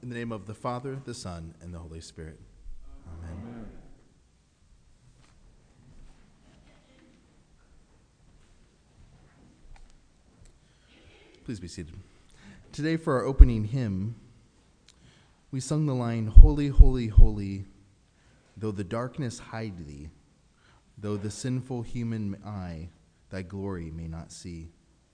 In the name of the Father, the Son, and the Holy Spirit. Amen. Amen. Please be seated. Today for our opening hymn, we sung the line, "Holy, holy, holy, though the darkness hide thee, though the sinful human eye thy glory may not see."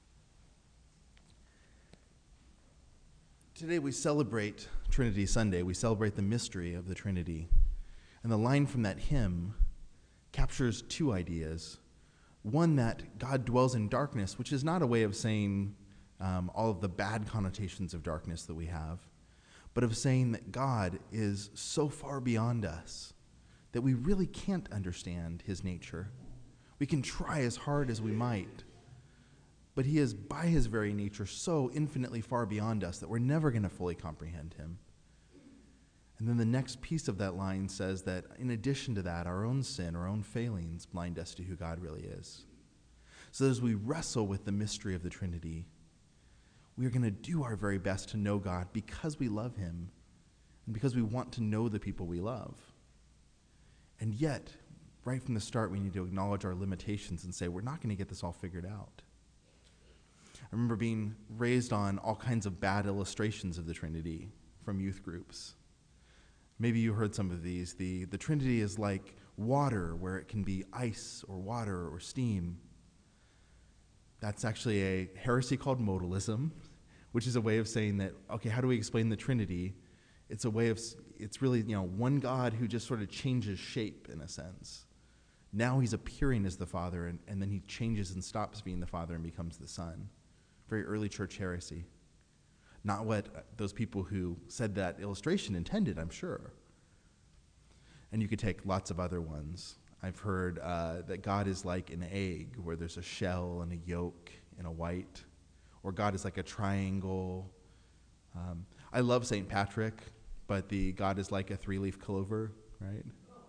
Today we celebrate Trinity Sunday. We celebrate the mystery of the Trinity. And the line from that hymn captures two ideas. One, that God dwells in darkness, which is not a way of saying all of the bad connotations of darkness that we have, but of saying that God is so far beyond us that we really can't understand his nature. We can try as hard as we might, but he is, by his very nature, so infinitely far beyond us that we're never going to fully comprehend him. And then the next piece of that line says that in addition to that, our own sin, our own failings blind us to who God really is. So as we wrestle with the mystery of the Trinity, we are going to do our very best to know God because we love him and because we want to know the people we love. And yet, right from the start, we need to acknowledge our limitations and say, we're not going to get this all figured out. I remember being raised on all kinds of bad illustrations of the Trinity from youth groups. Maybe you heard some of these. The Trinity is like water, where it can be ice or water or steam. That's actually a heresy called modalism, which is a way of saying that, okay, how do we explain the Trinity? It's a way of, it's really, one God who just sort of changes shape in a sense. Now he's appearing as the Father, and then he changes and stops being the Father and becomes the Son. Very early church heresy. Not what those people who said that illustration intended, I'm sure. And you could take lots of other ones. I've heard that God is like an egg, where there's a shell and a yolk and a white. Or God is like a triangle. I love St. Patrick, but the God is like a three-leaf clover, right?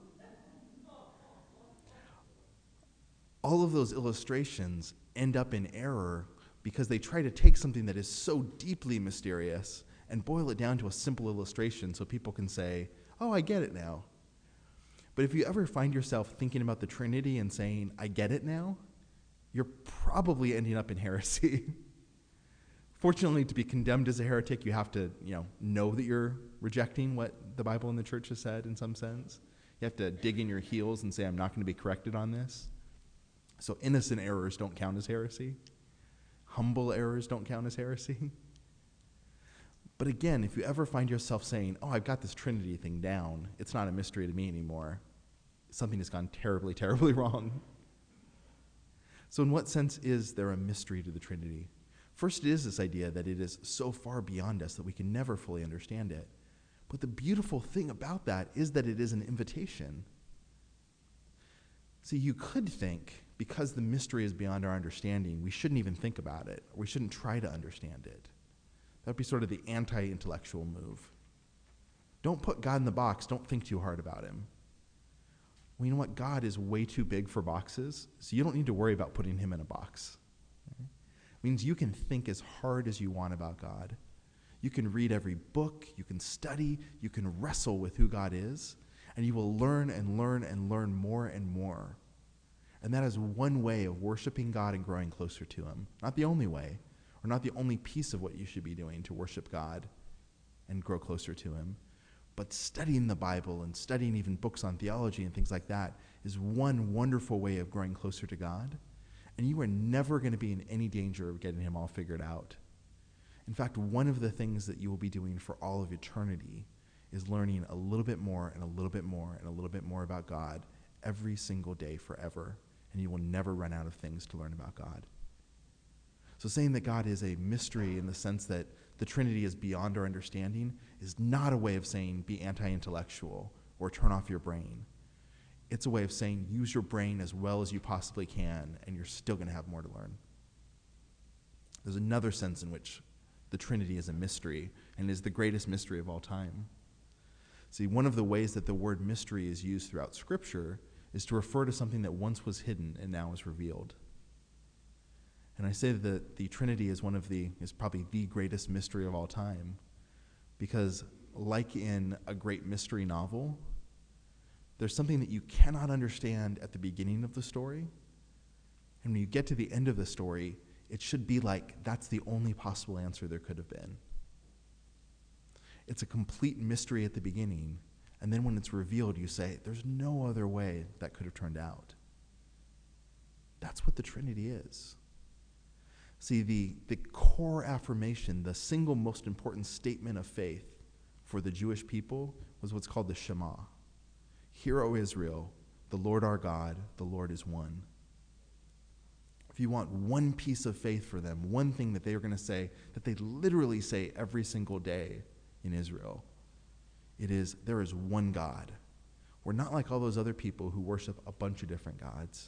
All of those illustrations end up in error because they try to take something that is so deeply mysterious and boil it down to a simple illustration so people can say, oh, I get it now. But if you ever find yourself thinking about the Trinity and saying, I get it now, you're probably ending up in heresy. Fortunately, to be condemned as a heretic, you have to, know that you're rejecting what the Bible and the church has said in some sense. You have to dig in your heels and say, I'm not going to be corrected on this. So innocent errors don't count as heresy. Humble errors don't count as heresy. But again, if you ever find yourself saying, oh, I've got this Trinity thing down, it's not a mystery to me anymore, something has gone terribly, terribly wrong. So in what sense is there a mystery to the Trinity? First, it is this idea that it is so far beyond us that we can never fully understand it. But the beautiful thing about that is that it is an invitation. See, you could think, because the mystery is beyond our understanding, we shouldn't even think about it, or we shouldn't try to understand it. That would be sort of the anti-intellectual move. Don't put God in the box. Don't think too hard about him. Well, you know what? God is way too big for boxes, so you don't need to worry about putting him in a box. Okay? It means you can think as hard as you want about God. You can read every book, you can study, you can wrestle with who God is, and you will learn and learn and learn more and more. And that is one way of worshiping God and growing closer to him. Not the only way, or not the only piece of what you should be doing to worship God and grow closer to him. But studying the Bible and studying even books on theology and things like that is one wonderful way of growing closer to God. And you are never going to be in any danger of getting him all figured out. In fact, one of the things that you will be doing for all of eternity is learning a little bit more and a little bit more and a little bit more about God every single day forever. And you will never run out of things to learn about God. So saying that God is a mystery in the sense that the Trinity is beyond our understanding is not a way of saying be anti-intellectual or turn off your brain. It's a way of saying use your brain as well as you possibly can, and you're still going to have more to learn. There's another sense in which the Trinity is a mystery and is the greatest mystery of all time. See, one of the ways that the word mystery is used throughout Scripture is to refer to something that once was hidden and now is revealed. And I say that the Trinity is probably the greatest mystery of all time, because like in a great mystery novel, there's something that you cannot understand at the beginning of the story. And when you get to the end of the story, it should be like that's the only possible answer there could have been. It's a complete mystery at the beginning, and then when it's revealed, you say, there's no other way that could have turned out. That's what the Trinity is. See, the core affirmation, the single most important statement of faith for the Jewish people was what's called the Shema. Hear, O Israel, the Lord our God, the Lord is one. If you want one piece of faith for them, one thing that they are going to say, that they literally say every single day in Israel, it is, there is one God. We're not like all those other people who worship a bunch of different gods.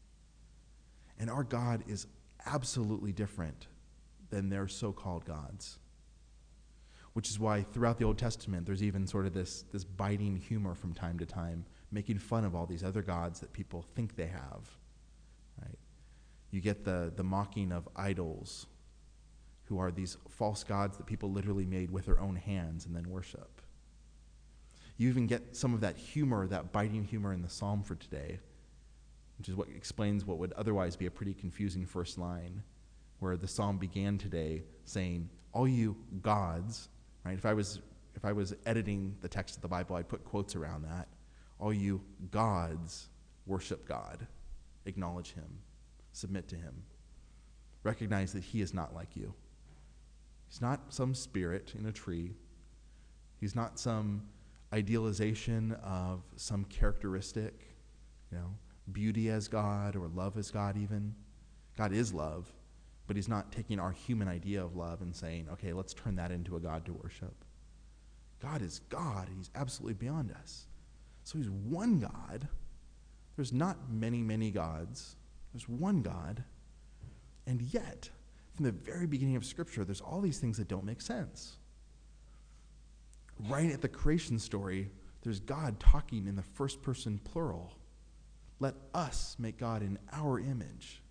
And our God is absolutely different than their so-called gods. Which is why throughout the Old Testament, there's even sort of this biting humor from time to time, making fun of all these other gods that people think they have. Right? You get the mocking of idols, who are these false gods that people literally made with their own hands and then worship. You even get some of that humor, that biting humor in the psalm for today, which is what explains what would otherwise be a pretty confusing first line, where the psalm began today saying, all you gods, right? If I was editing the text of the Bible, I'd put quotes around that. All you gods worship God, acknowledge him, submit to him, recognize that he is not like you. He's not some spirit in a tree. He's not some idealization of some characteristic, beauty as God or love as God even. God is love, but he's not taking our human idea of love and saying, okay, let's turn that into a God to worship. God is God, and he's absolutely beyond us. So he's one God. There's not many, many gods. There's one God. And yet, from the very beginning of Scripture, there's all these things that don't make sense. Right at the creation story, there's God talking in the first person plural. Let us make God in our image.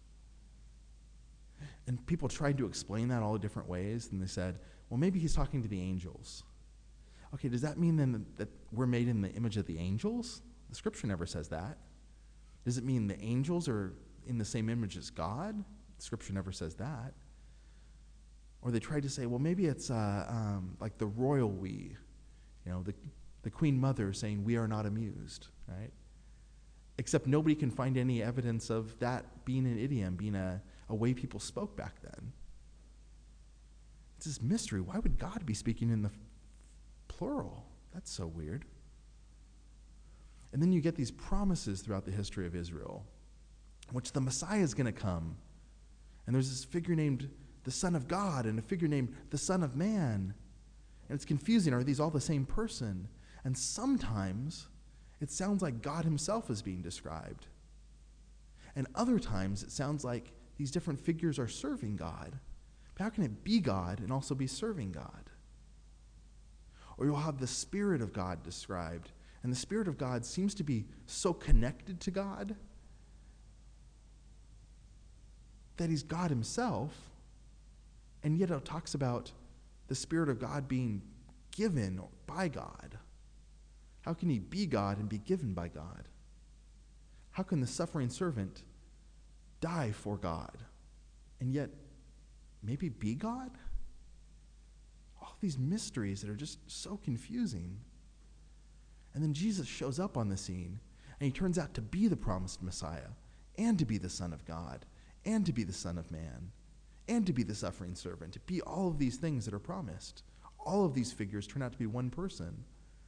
And people tried to explain that all different ways, and they said, well, maybe he's talking to the angels. Okay, does that mean then that we're made in the image of the angels? The Scripture never says that. Does it mean the angels are in the same image as God? The Scripture never says that. Or they tried to say, well, maybe it's like the royal we, the Queen Mother saying, we are not amused, right? Except nobody can find any evidence of that being an idiom, being a way people spoke back then. It's this mystery. Why would God be speaking in the plural? That's so weird. And then you get these promises throughout the history of Israel, in which the Messiah is going to come. And there's this figure named the Son of God and a figure named the Son of Man. And it's confusing. Are these all the same person? And sometimes it sounds like God himself is being described. And other times it sounds like these different figures are serving God. But how can it be God and also be serving God? Or you'll have the Spirit of God described. And the Spirit of God seems to be so connected to God that he's God himself. And yet it talks about the Spirit of God being given by God. How can he be God and be given by God? How can the suffering servant die for God and yet maybe be God? All these mysteries that are just so confusing. And then Jesus shows up on the scene, and he turns out to be the promised Messiah, and to be the Son of God, and to be the Son of Man, and to be the suffering servant, to be all of these things that are promised. All of these figures turn out to be one person.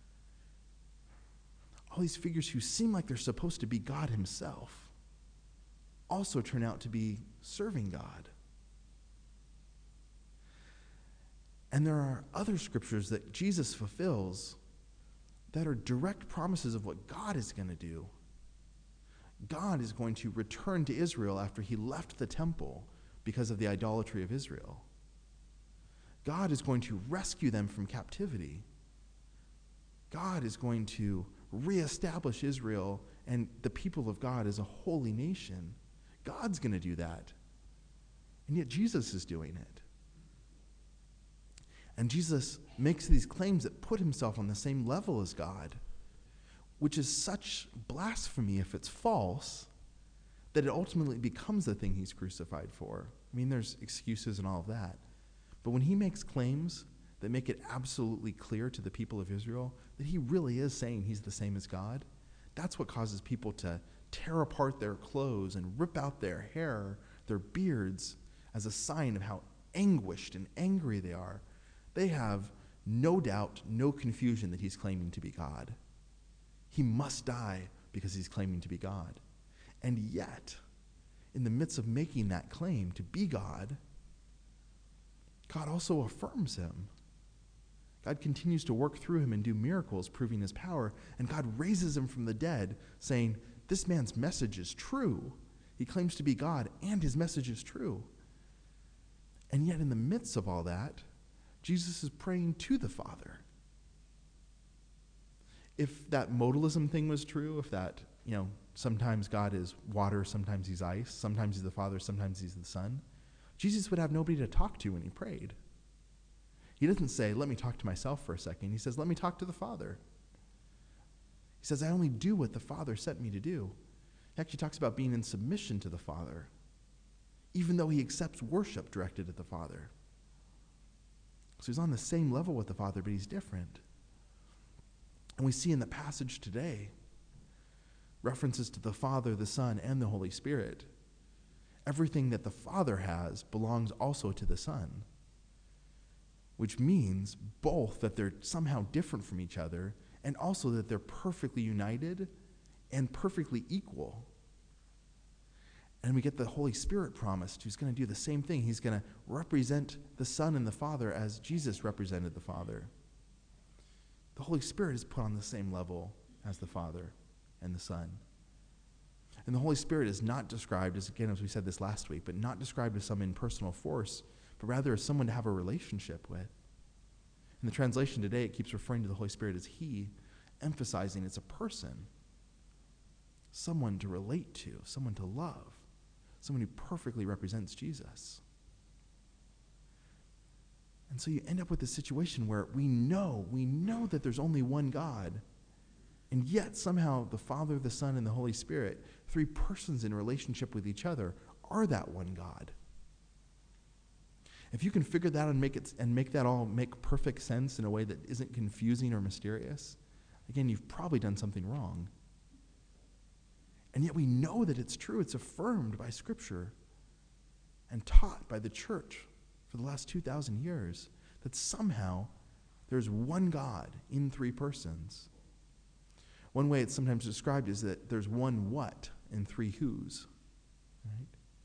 All these figures who seem like they're supposed to be God himself also turn out to be serving God. And there are other scriptures that Jesus fulfills that are direct promises of what God is going to do. God is going to return to Israel after he left the temple because of the idolatry of Israel. God is going to rescue them from captivity. God is going to reestablish Israel and the people of God as a holy nation. God's going to do that. And yet Jesus is doing it. And Jesus makes these claims that put himself on the same level as God, which is such blasphemy if it's false, that it ultimately becomes the thing he's crucified for. I mean, there's excuses and all of that. But when he makes claims that make it absolutely clear to the people of Israel that he really is saying he's the same as God, that's what causes people to tear apart their clothes and rip out their hair, their beards, as a sign of how anguished and angry they are. They have no doubt, no confusion that he's claiming to be God. He must die because he's claiming to be God. And yet, in the midst of making that claim to be God, God also affirms him. God continues to work through him and do miracles, proving his power, and God raises him from the dead, saying, this man's message is true. He claims to be God, and his message is true. And yet, in the midst of all that, Jesus is praying to the Father. If that modalism thing was true, if that, sometimes God is water, sometimes he's ice, sometimes he's the Father, sometimes he's the Son, Jesus would have nobody to talk to when he prayed. He doesn't say, let me talk to myself for a second. He says, let me talk to the Father. He says, I only do what the Father sent me to do. He actually talks about being in submission to the Father, even though he accepts worship directed at the Father. So he's on the same level with the Father, but he's different. And we see in the passage today references to the Father, the Son, and the Holy Spirit. Everything that the Father has belongs also to the Son, which means both that they're somehow different from each other and also that they're perfectly united and perfectly equal. And we get the Holy Spirit promised, who's going to do the same thing. He's going to represent the Son and the Father as Jesus represented the Father. The Holy Spirit is put on the same level as the Father and the Son. And the Holy Spirit is not described as, again, as we said this last week, but not described as some impersonal force, but rather as someone to have a relationship with. In the translation today, it keeps referring to the Holy Spirit as he, emphasizing it's a person, someone to relate to, someone to love, someone who perfectly represents Jesus. And so you end up with a situation where we know that there's only one God, and yet somehow the Father, the Son, and the Holy Spirit, three persons in relationship with each other, are that one God. If you can figure that out and make that all make perfect sense in a way that isn't confusing or mysterious, again, you've probably done something wrong. And yet we know that it's true. It's affirmed by Scripture and taught by the church for the last 2,000 years that somehow there's one God in three persons. One way it's sometimes described is that there's one what in three whos. Right?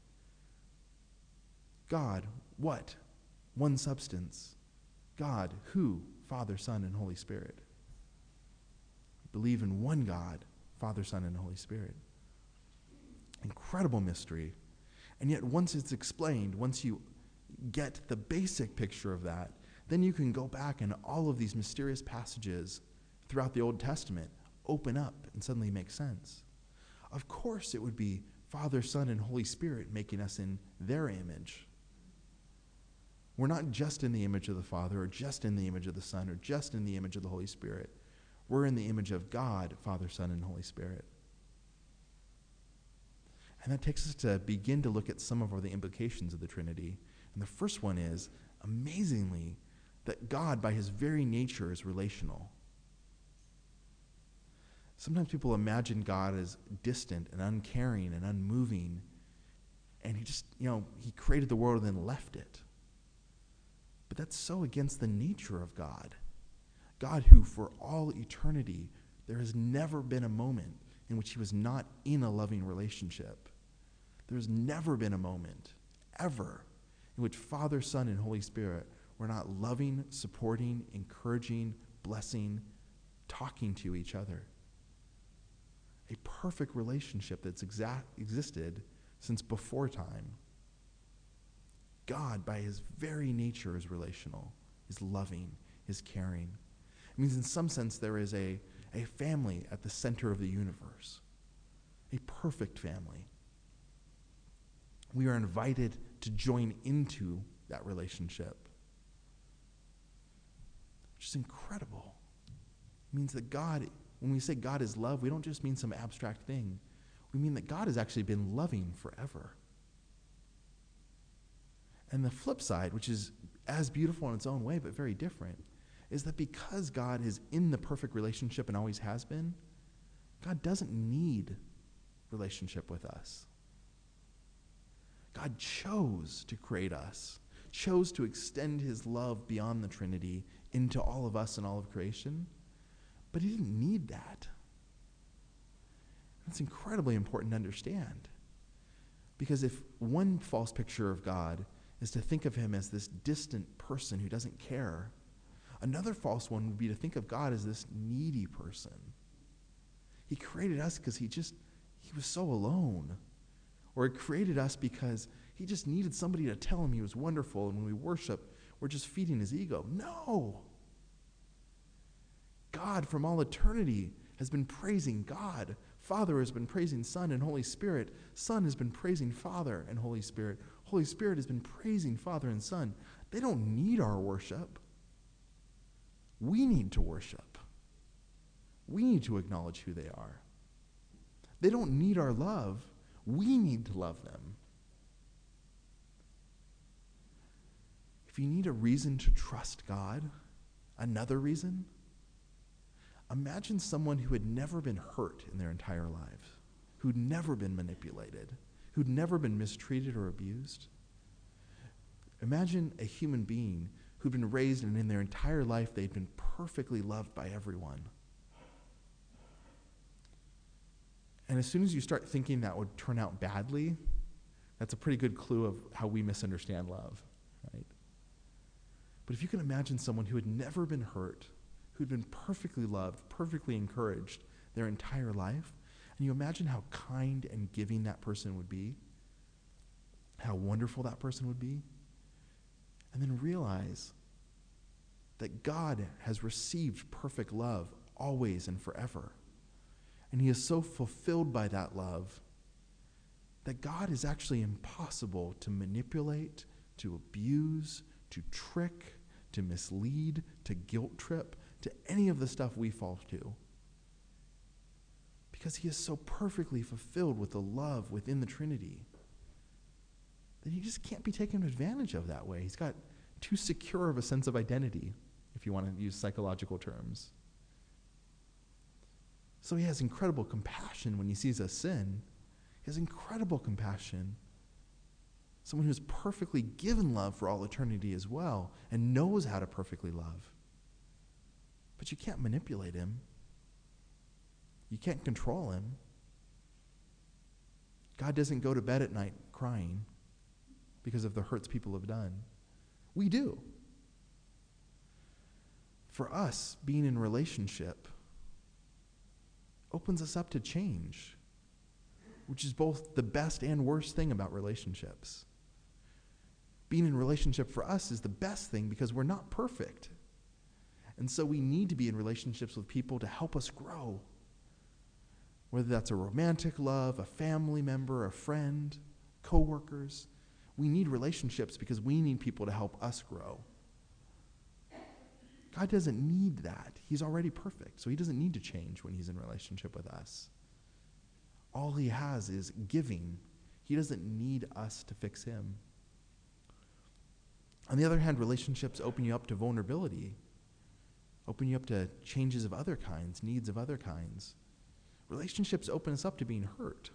God, what? One substance. God, who? Father, Son, and Holy Spirit. Believe in one God, Father, Son, and Holy Spirit. Incredible mystery. And yet once it's explained, once you get the basic picture of that, then you can go back and all of these mysterious passages throughout the Old Testament open up and suddenly make sense. Of course it would be Father, Son, and Holy Spirit making us in their image. We're not just in the image of the Father or just in the image of the Son or just in the image of the Holy Spirit. We're in the image of God, Father, Son, and Holy Spirit. And that takes us to begin to look at some of the implications of the Trinity. And the first one is, amazingly, that God, by his very nature, is relational. Sometimes people imagine God as distant and uncaring and unmoving, and he just, he created the world and then left it. But that's so against the nature of God. God who, for all eternity, there has never been a moment in which he was not in a loving relationship. There's never been a moment, ever, in which Father, Son, and Holy Spirit were not loving, supporting, encouraging, blessing, talking to each other. A perfect relationship that's existed since before time. God, by his very nature, is relational, is loving, is caring. It means in some sense there is a family at the center of the universe, a perfect family. We are invited to join into that relationship. which is incredible. It means that God, when we say God is love, we don't just mean some abstract thing. We mean that God has actually been loving forever. And the flip side, which is as beautiful in its own way but very different, is that because God is in the perfect relationship and always has been, God doesn't need relationship with us. God chose to create us, chose to extend his love beyond the Trinity into all of us and all of creation, but he didn't need that. That's incredibly important to understand. Because if one false picture of God is to think of him as this distant person who doesn't care, another false one would be to think of God as this needy person. He created us because he was so alone. Or he created us because he just needed somebody to tell him he was wonderful, and when we worship, we're just feeding his ego. No! God from all eternity has been praising God. Father has been praising Son and Holy Spirit. Son has been praising Father and Holy Spirit. Holy Spirit has been praising Father and Son. They don't need our worship. We need to worship. We need to acknowledge who they are. They don't need our love. We need to love them. If you need a reason to trust God, another reason, imagine someone who had never been hurt in their entire lives, who'd never been manipulated, who'd never been mistreated or abused. Imagine a human being who'd been raised and in their entire life they'd been perfectly loved by everyone. And as soon as you start thinking that would turn out badly, that's a pretty good clue of how we misunderstand love, right? But if you can imagine someone who had never been hurt, who'd been perfectly loved, perfectly encouraged their entire life, and you imagine how kind and giving that person would be, how wonderful that person would be, and then realize that God has received perfect love always and forever. And he is so fulfilled by that love that God is actually impossible to manipulate, to abuse, to trick, to mislead, to guilt trip, to any of the stuff we fall to. Because he is so perfectly fulfilled with the love within the Trinity that he just can't be taken advantage of that way. He's got too secure of a sense of identity, if you want to use psychological terms. So he has incredible compassion when he sees us sin. He has incredible compassion. Someone who's perfectly given love for all eternity as well and knows how to perfectly love. But you can't manipulate him. You can't control him. God doesn't go to bed at night crying because of the hurts people have done. We do. For us, being in relationship opens us up to change, which is both the best and worst thing about relationships. Being in relationship for us is the best thing because we're not perfect. And so we need to be in relationships with people to help us grow. Whether that's a romantic love, a family member, a friend, coworkers. We need relationships because we need people to help us grow. God doesn't need that. He's already perfect, so he doesn't need to change when he's in relationship with us. All he has is giving. He doesn't need us to fix him. On the other hand, relationships open you up to vulnerability, open you up to changes of other kinds, needs of other kinds. Relationships open us up to being hurt.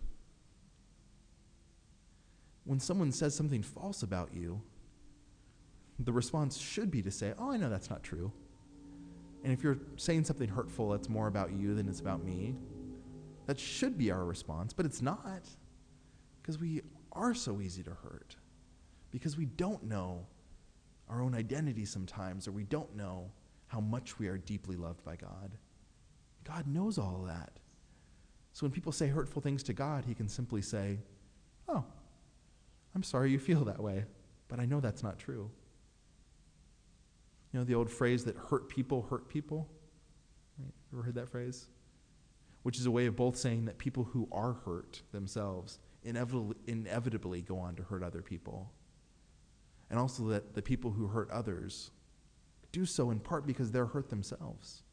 When someone says something false about you, the response should be to say, oh, I know that's not true. And if you're saying something hurtful that's more about you than it's about me, that should be our response, but it's not. Because we are so easy to hurt. Because we don't know our own identity sometimes, or we don't know how much we are deeply loved by God. God knows all of that. So when people say hurtful things to God, he can simply say, oh, I'm sorry you feel that way, but I know that's not true. You know the old phrase that hurt people hurt people? Right? Ever heard that phrase? Which is a way of both saying that people who are hurt themselves inevitably go on to hurt other people. And also that the people who hurt others do so in part because they're hurt themselves.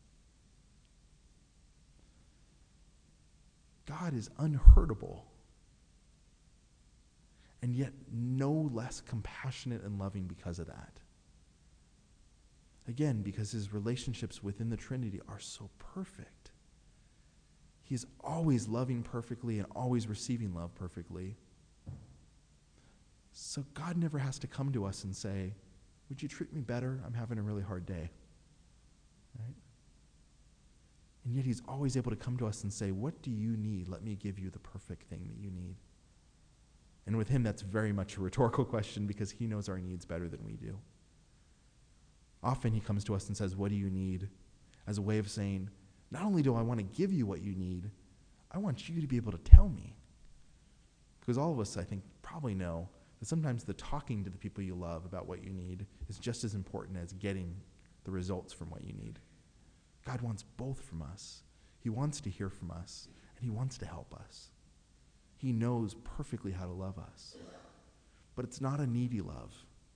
God is unhurtable, and yet no less compassionate and loving because of that. Again, because his relationships within the Trinity are so perfect. He is always loving perfectly and always receiving love perfectly. So God never has to come to us and say, would you treat me better? I'm having a really hard day. Right? And yet he's always able to come to us and say, what do you need? Let me give you the perfect thing that you need. And with him, that's very much a rhetorical question because he knows our needs better than we do. Often he comes to us and says, what do you need? As a way of saying, not only do I want to give you what you need, I want you to be able to tell me. Because all of us, I think, probably know that sometimes the talking to the people you love about what you need is just as important as getting the results from what you need. God wants both from us. He wants to hear from us, and he wants to help us. He knows perfectly how to love us. But it's not a needy love.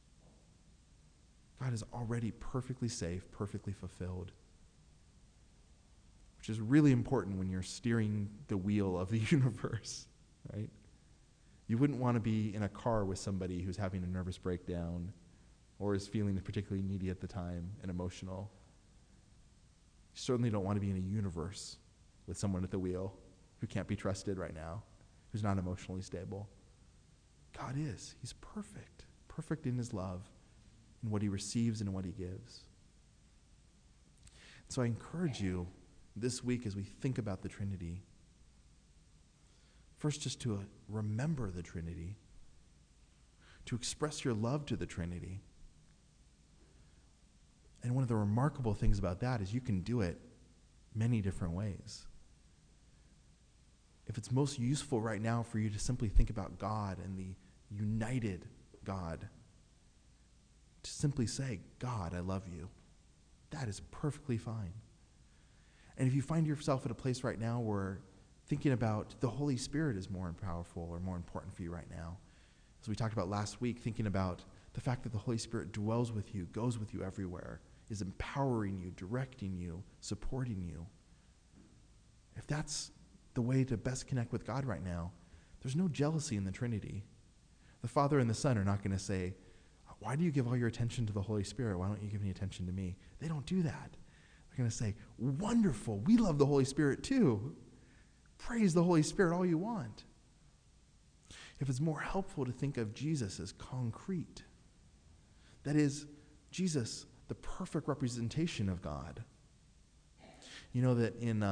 God is already perfectly safe, perfectly fulfilled, which is really important when you're steering the wheel of the universe, right? You wouldn't want to be in a car with somebody who's having a nervous breakdown or is feeling particularly needy at the time and emotional. You certainly don't want to be in a universe with someone at the wheel who can't be trusted right now, who's not emotionally stable. God is. He's perfect, perfect in his love, in what he receives and what he gives. So I encourage you this week as we think about the Trinity, first just to remember the Trinity, to express your love to the Trinity. And one of the remarkable things about that is you can do it many different ways. If it's most useful right now for you to simply think about God and the united God, to simply say, God, I love you, that is perfectly fine. And if you find yourself at a place right now where thinking about the Holy Spirit is more powerful or more important for you right now, as we talked about last week, thinking about the fact that the Holy Spirit dwells with you, goes with you everywhere, is empowering you, directing you, supporting you. If that's the way to best connect with God right now, there's no jealousy in the Trinity. The Father and the Son are not going to say, why do you give all your attention to the Holy Spirit? Why don't you give any attention to me? They don't do that. They're going to say, wonderful, we love the Holy Spirit too. Praise the Holy Spirit all you want. If it's more helpful to think of Jesus as concrete, that is, Jesus, the perfect representation of God. You know that in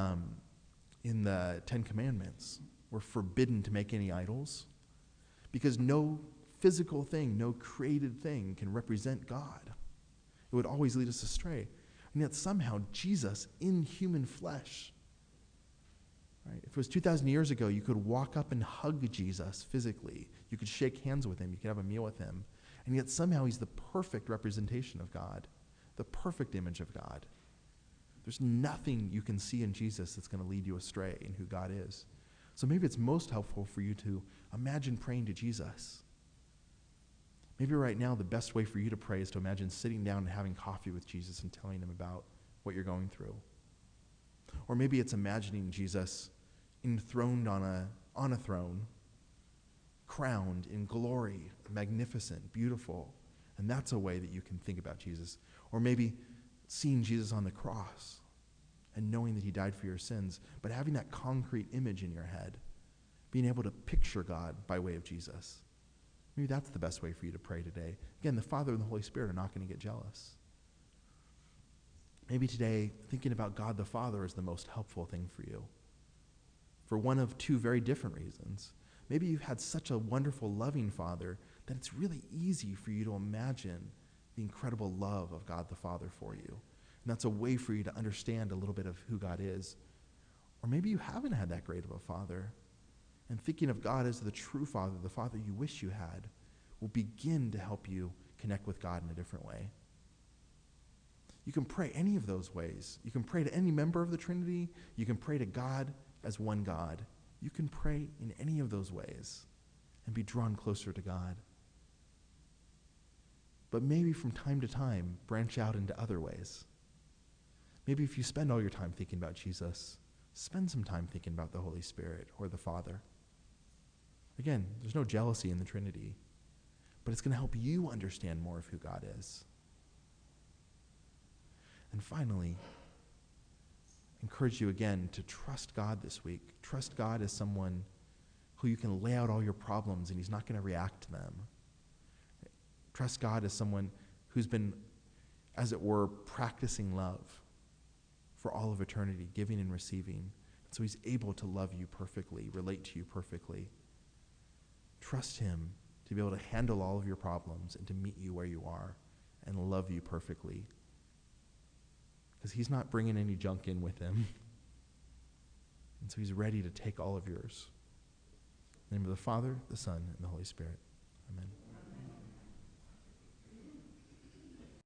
the Ten Commandments, we're forbidden to make any idols because no physical thing, no created thing can represent God. It would always lead us astray. And yet somehow Jesus in human flesh, right? If it was 2,000 years ago, you could walk up and hug Jesus physically. You could shake hands with him. You could have a meal with him. And yet somehow he's the perfect representation of God, the perfect image of God. There's nothing you can see in Jesus that's going to lead you astray in who God is. So maybe it's most helpful for you to imagine praying to Jesus. Maybe right now the best way for you to pray is to imagine sitting down and having coffee with Jesus and telling him about what you're going through. Or maybe it's imagining Jesus enthroned on a throne, crowned in glory, magnificent, beautiful. And that's a way that you can think about Jesus. Or maybe seeing Jesus on the cross and knowing that he died for your sins, but having that concrete image in your head, being able to picture God by way of Jesus. Maybe that's the best way for you to pray today. Again, the Father and the Holy Spirit are not going to get jealous. Maybe today, thinking about God the Father is the most helpful thing for you, for one of two very different reasons. Maybe you've had such a wonderful, loving Father that it's really easy for you to imagine the incredible love of God the Father for you. And that's a way for you to understand a little bit of who God is. Or maybe you haven't had that great of a Father, and thinking of God as the true Father, the Father you wish you had, will begin to help you connect with God in a different way. You can pray any of those ways. You can pray to any member of the Trinity. You can pray to God as one God. You can pray in any of those ways and be drawn closer to God. but maybe from time to time, branch out into other ways. Maybe if you spend all your time thinking about Jesus, spend some time thinking about the Holy Spirit or the Father. Again, there's no jealousy in the Trinity, but it's going to help you understand more of who God is. And finally, I encourage you again to trust God this week. Trust God as someone who you can lay out all your problems and he's not going to react to them. Trust God as someone who's been, as it were, practicing love for all of eternity, giving and receiving. So he's able to love you perfectly, relate to you perfectly. Trust him to be able to handle all of your problems and to meet you where you are and love you perfectly. Because he's not bringing any junk in with him. And so he's ready to take all of yours. In the name of the Father, the Son, and the Holy Spirit. Amen.